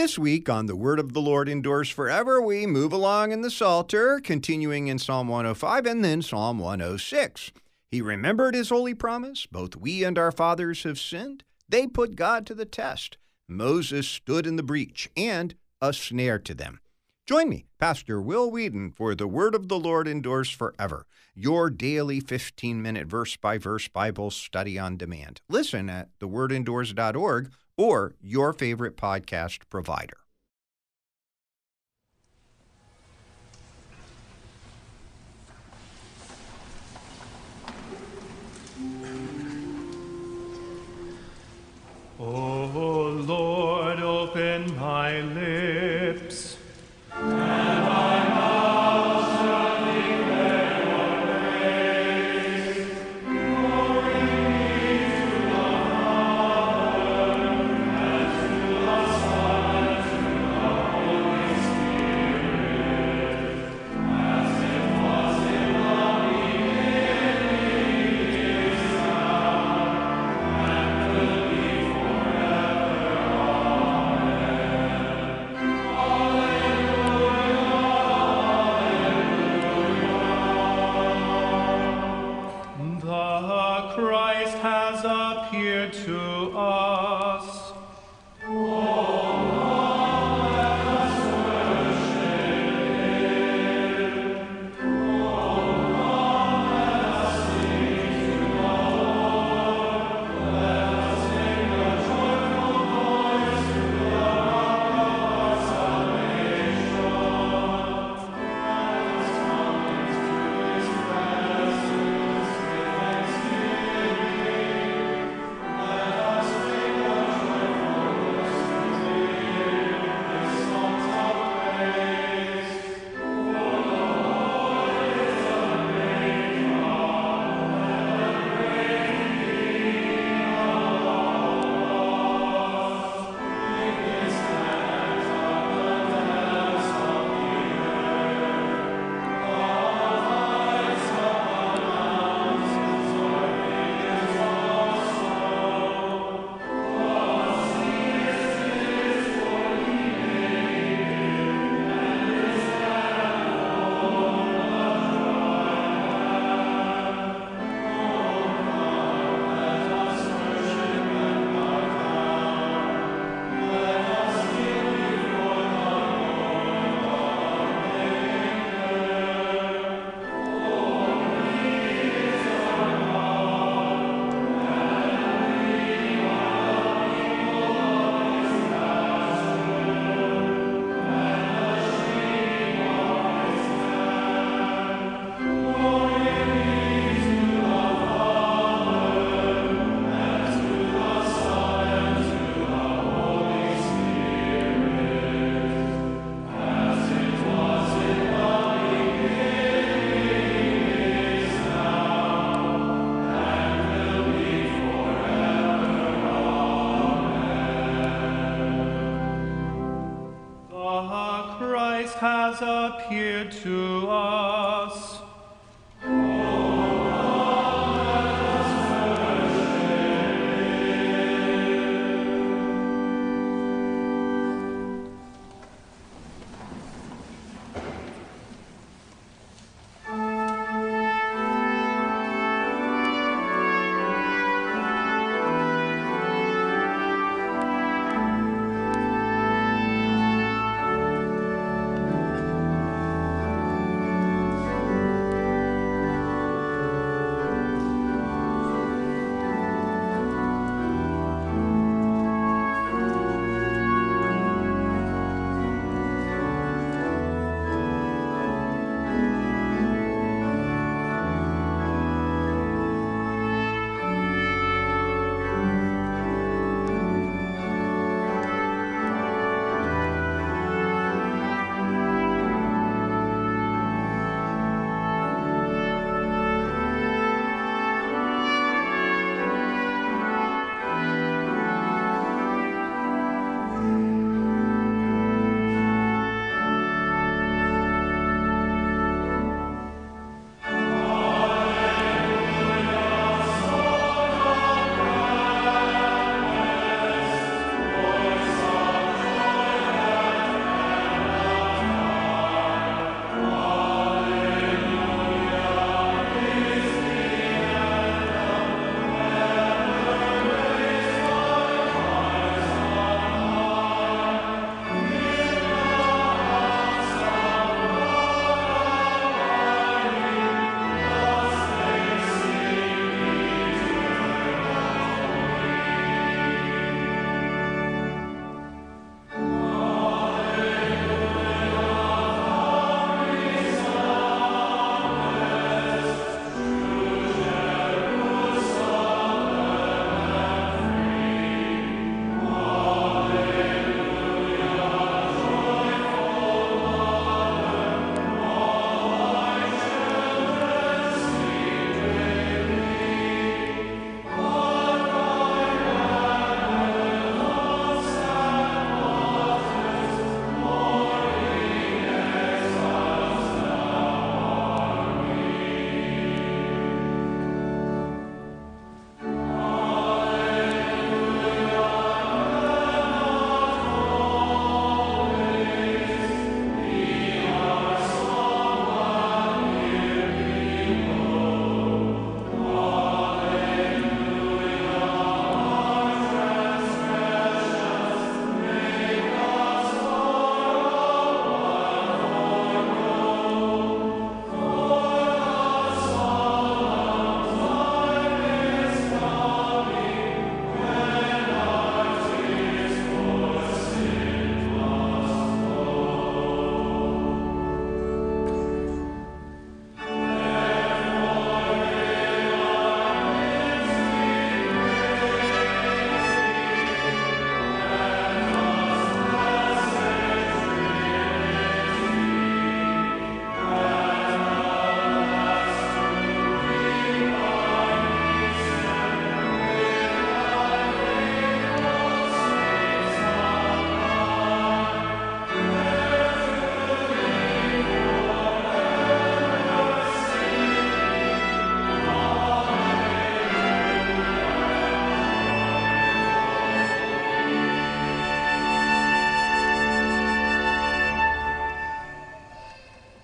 This week on The Word of the Lord Endures Forever, we move along in the Psalter, continuing in Psalm 105 and then Psalm 106. He remembered his holy promise. Both we and our fathers have sinned. They put God to the test. Moses stood in the breach and a snare to them. Join me, Pastor Will Whedon, for The Word of the Lord Endures Forever, your daily 15-minute verse-by-verse Bible study on demand. Listen at thewordendures.org or your favorite podcast provider. O Lord, open my lips, the Christ has appeared to us. The Christ has appeared to us.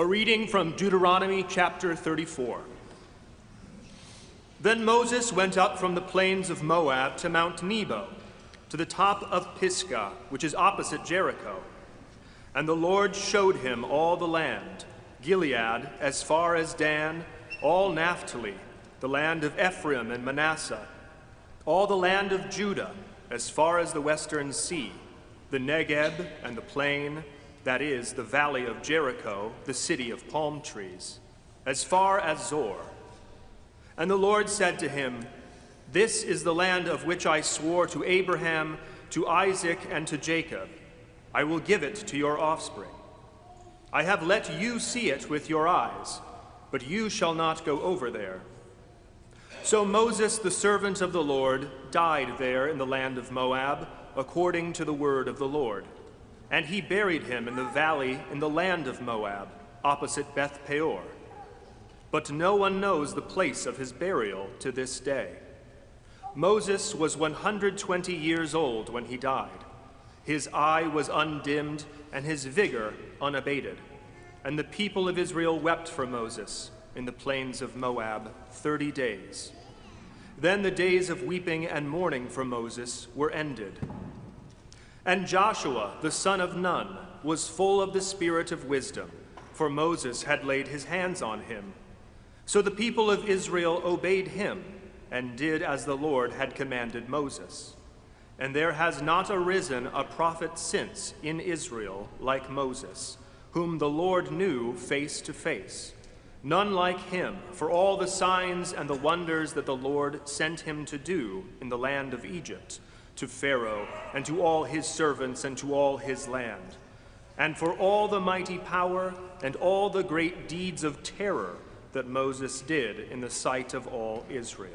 A reading from Deuteronomy chapter 34. Then Moses went up from the plains of Moab to Mount Nebo, to the top of Pisgah, which is opposite Jericho. And the Lord showed him all the land, Gilead as far as Dan, all Naphtali, the land of Ephraim and Manasseh, all the land of Judah as far as the western sea, the Negeb and the plain, that is, the valley of Jericho, the city of palm trees, as far as Zor. And the Lord said to him, "This is the land of which I swore to Abraham, to Isaac, and to Jacob. I will give it to your offspring. I have let you see it with your eyes, but you shall not go over there." So Moses, the servant of the Lord, died there in the land of Moab, according to the word of the Lord. And he buried him in the valley in the land of Moab, opposite Beth Peor. But no one knows the place of his burial to this day. Moses was 120 years old when he died. His eye was undimmed and his vigor unabated. And the people of Israel wept for Moses in the plains of Moab 30 days. Then the days of weeping and mourning for Moses were ended. And Joshua, the son of Nun, was full of the spirit of wisdom, for Moses had laid his hands on him. So the people of Israel obeyed him and did as the Lord had commanded Moses. And there has not arisen a prophet since in Israel like Moses, whom the Lord knew face to face. None like him, for all the signs and the wonders that the Lord sent him to do in the land of Egypt, to Pharaoh and to all his servants and to all his land, and for all the mighty power and all the great deeds of terror that Moses did in the sight of all Israel.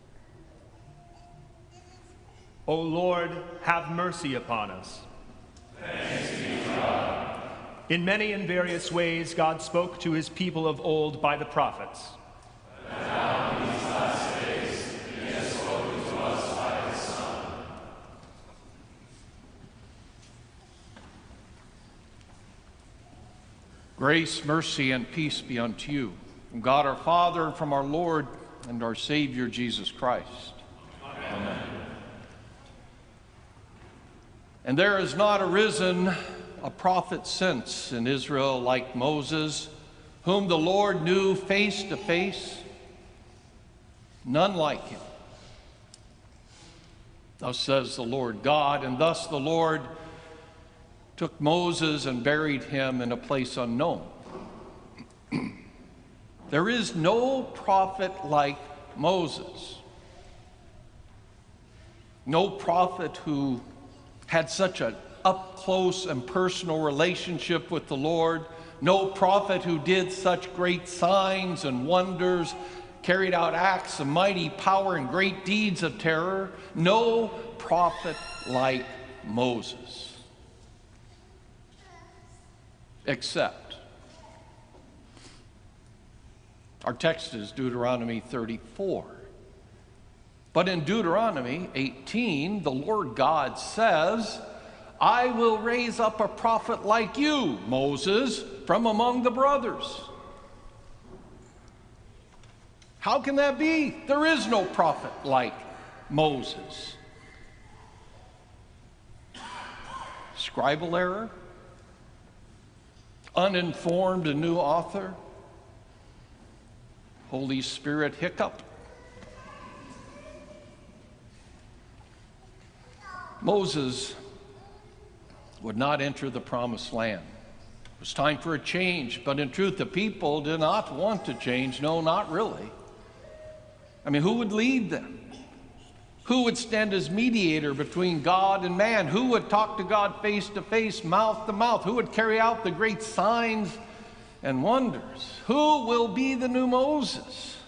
O Lord, have mercy upon us. Thanks be to God. In many and various ways, God spoke to his people of old by the prophets. But now in these last days, he has spoken to us by his Son. Grace, mercy, and peace be unto you, from God our Father, and from our Lord and our Savior, Jesus Christ. Amen. And there has not arisen a prophet since in Israel like Moses, whom the Lord knew face to face, none like him. Thus says the Lord God, and thus the Lord took Moses and buried him in a place unknown. There is no prophet like Moses. No prophet who had such an up-close and personal relationship with the Lord. No prophet who did such great signs and wonders, carried out acts of mighty power and great deeds of terror. No prophet like Moses. Except, our text is Deuteronomy 34. But in Deuteronomy 18, the Lord God says, "I will raise up a prophet like you, Moses, from among the brothers." How can that be? There is no prophet like Moses. Scribal error? Uninformed, a new author? Holy Spirit hiccup? Moses would not enter the promised land. It was time for a change, but in truth, the people did not want to change. No, not really. I mean, who would lead them? Who would stand as mediator between God and man? Who would talk to God face to face, mouth to mouth? Who would carry out the great signs and wonders? Who will be the new Moses?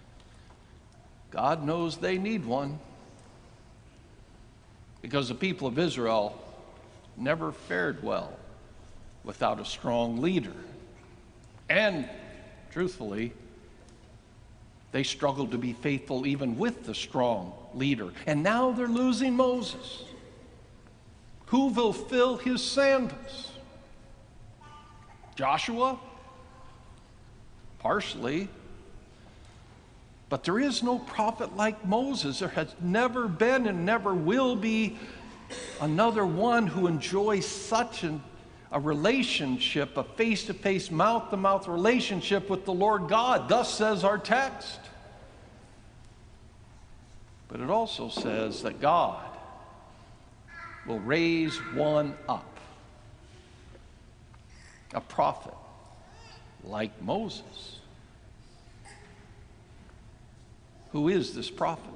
God knows they need one, because the people of Israel never fared well without a strong leader. And, truthfully, they struggled to be faithful even with the strong leader. And now they're losing Moses. Who will fill his sandals? Joshua? partially. But there is no prophet like Moses. There has never been and never will be another one who enjoys such a relationship, a face-to-face, mouth-to-mouth relationship with the Lord God. Thus says our text. But it also says that God will raise one up, a prophet like Moses. Who is this prophet?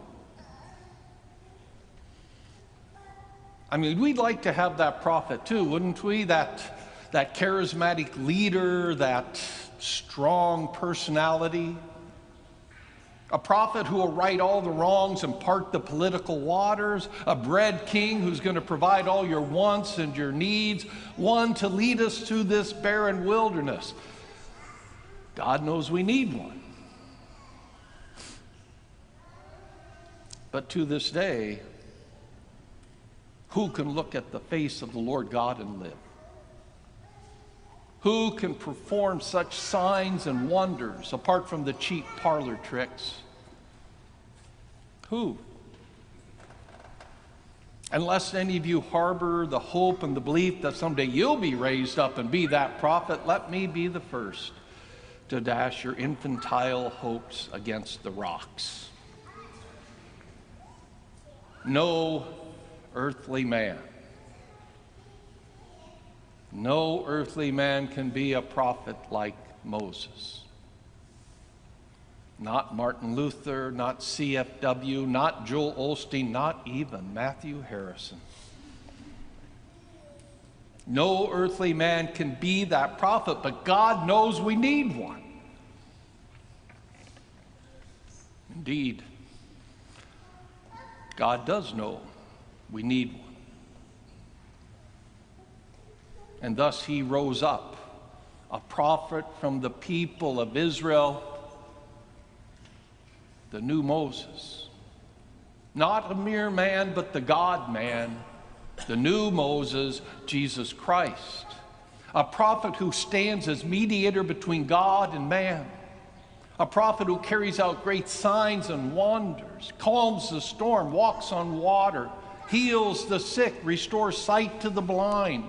I mean, we'd like to have that prophet too, wouldn't we? That charismatic leader, that strong personality. A prophet who will right all the wrongs and part the political waters. A bread king who's going to provide all your wants and your needs. One to lead us through this barren wilderness. God knows we need one. But to this day, who can look at the face of the Lord God and live? Who can perform such signs and wonders apart from the cheap parlor tricks? Who? Unless any of you harbor the hope and the belief that someday you'll be raised up and be that prophet, let me be the first to dash your infantile hopes against the rocks. No earthly man can be a prophet like Moses. Not Martin Luther, not CFW, not Joel Osteen, not even Matthew Harrison. No earthly man can be that prophet, but God knows we need one. Indeed, God does know we need one. And thus he rose up, a prophet from the people of Israel, the new Moses. Not a mere man, but the God-man, the new Moses, Jesus Christ. A prophet who stands as mediator between God and man. A prophet who carries out great signs and wonders, calms the storm, walks on water, heals the sick, restores sight to the blind,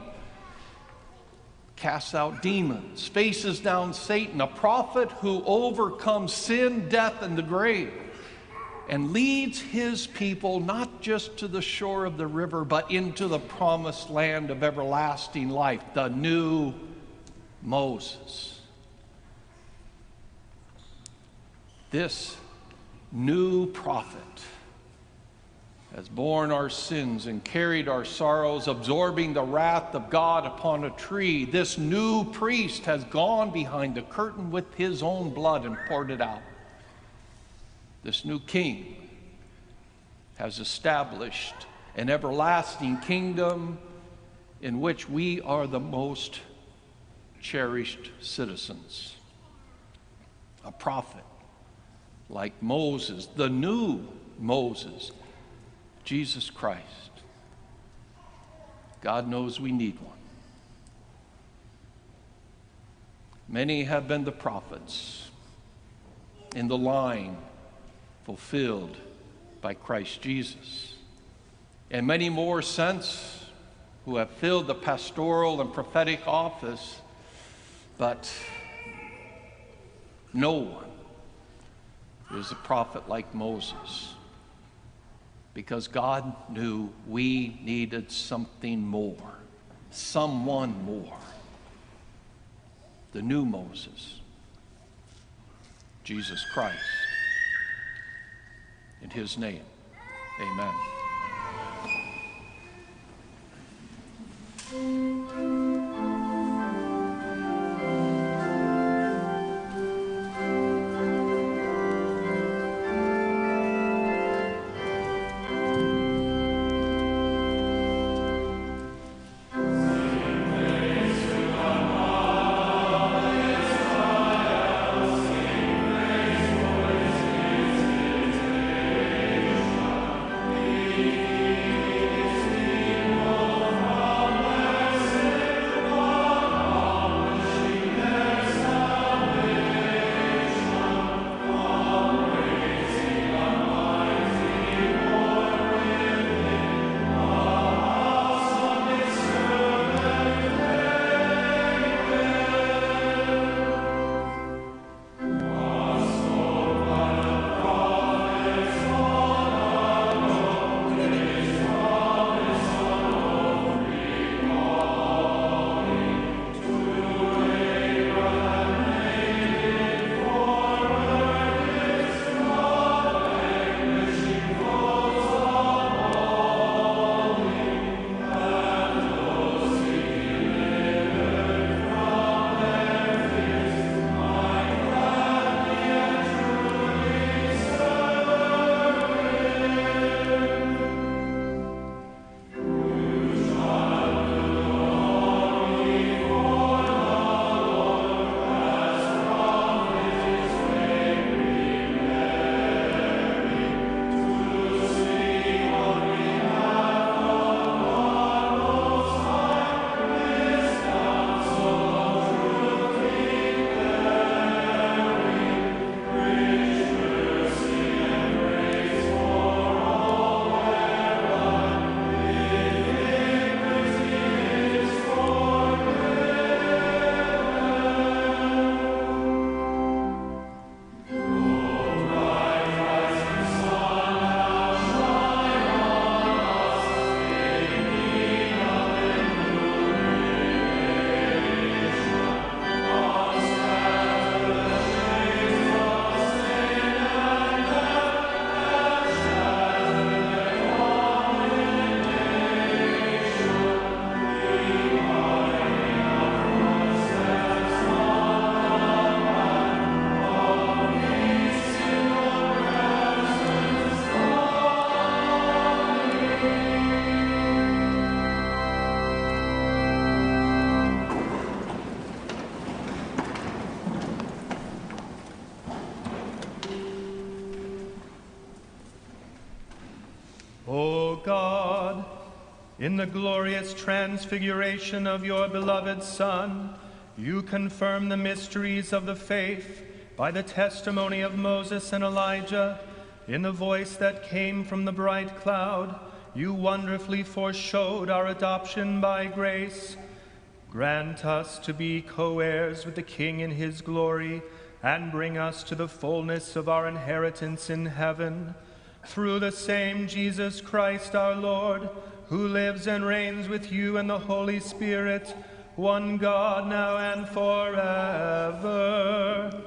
casts out demons, faces down Satan. A prophet who overcomes sin, death, and the grave, and leads his people not just to the shore of the river, but into the promised land of everlasting life, the new Moses. This new prophet has borne our sins and carried our sorrows, absorbing the wrath of God upon a tree. This new priest has gone behind the curtain with his own blood and poured it out. This new king has established an everlasting kingdom in which we are the most cherished citizens. A prophet like Moses, the new Moses, Jesus Christ. God knows we need one. Many have been the prophets in the line fulfilled by Christ Jesus, and many more since who have filled the pastoral and prophetic office, but no one is a prophet like Moses, because God knew we needed something more, someone more. The new Moses, Jesus Christ. In his name, amen. In the glorious transfiguration of your beloved Son, you confirm the mysteries of the faith by the testimony of Moses and Elijah. In the voice that came from the bright cloud, you wonderfully foreshowed our adoption by grace. Grant us to be co-heirs with the King in his glory, and bring us to the fullness of our inheritance in heaven. Through the same Jesus Christ our Lord, who lives and reigns with you and the Holy Spirit, one God, now and forever.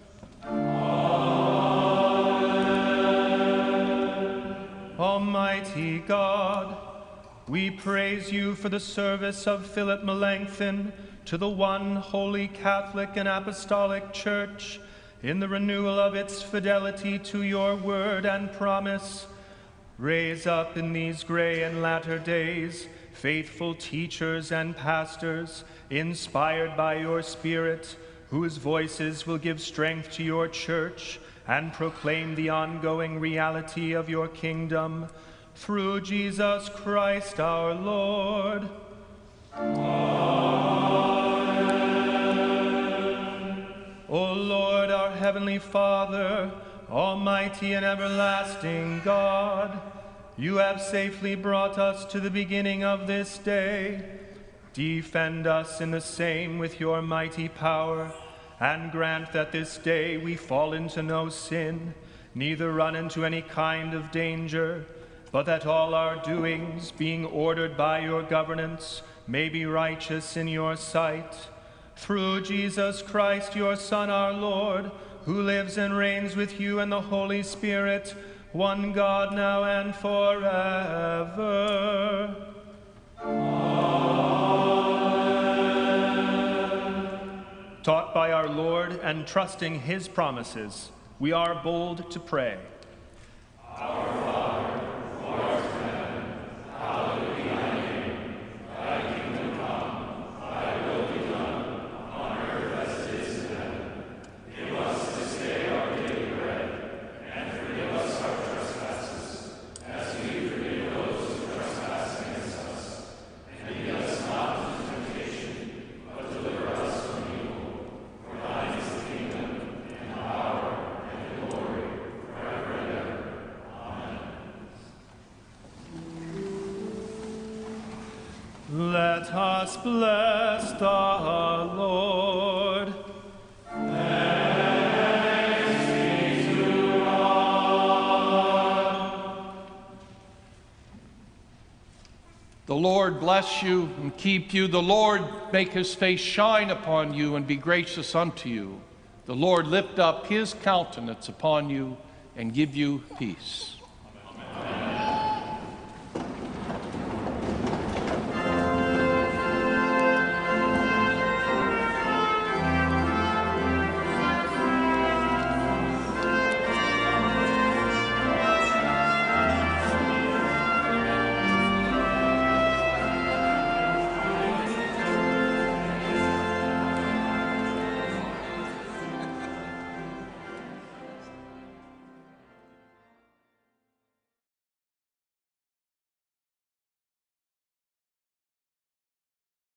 Almighty God, we praise you for the service of Philip Melanchthon to the one holy Catholic and Apostolic Church, in the renewal of its fidelity to your word and promise. Raise up in these gray and latter days faithful teachers and pastors, inspired by your Spirit, whose voices will give strength to your church and proclaim the ongoing reality of your kingdom. Through Jesus Christ our Lord. Amen. O Lord, our heavenly Father, almighty and everlasting God, you have safely brought us to the beginning of this day. Defend us in the same with your mighty power, and grant that this day we fall into no sin, neither run into any kind of danger, but that all our doings, being ordered by your governance, may be righteous in your sight. Through Jesus Christ, your Son, our Lord, who lives and reigns with you and the Holy Spirit, one God, now and forever. Taught by our Lord and trusting his promises, we are bold to pray. Our Father, who art in heaven, hallowed be thy name. Thy kingdom come, thy will be done, on earth as it is in heaven. Give us this day our daily bread, and forgive us our trespasses, as we forgive those who trespass against us. And lead us not into temptation, but deliver us from evil. For thine is the kingdom, and the power, and the glory, forever and ever. Amen. Let us bless the Lord. Thanks be to God. The Lord bless you and keep you. The Lord make his face shine upon you and be gracious unto you. The Lord lift up his countenance upon you and give you peace.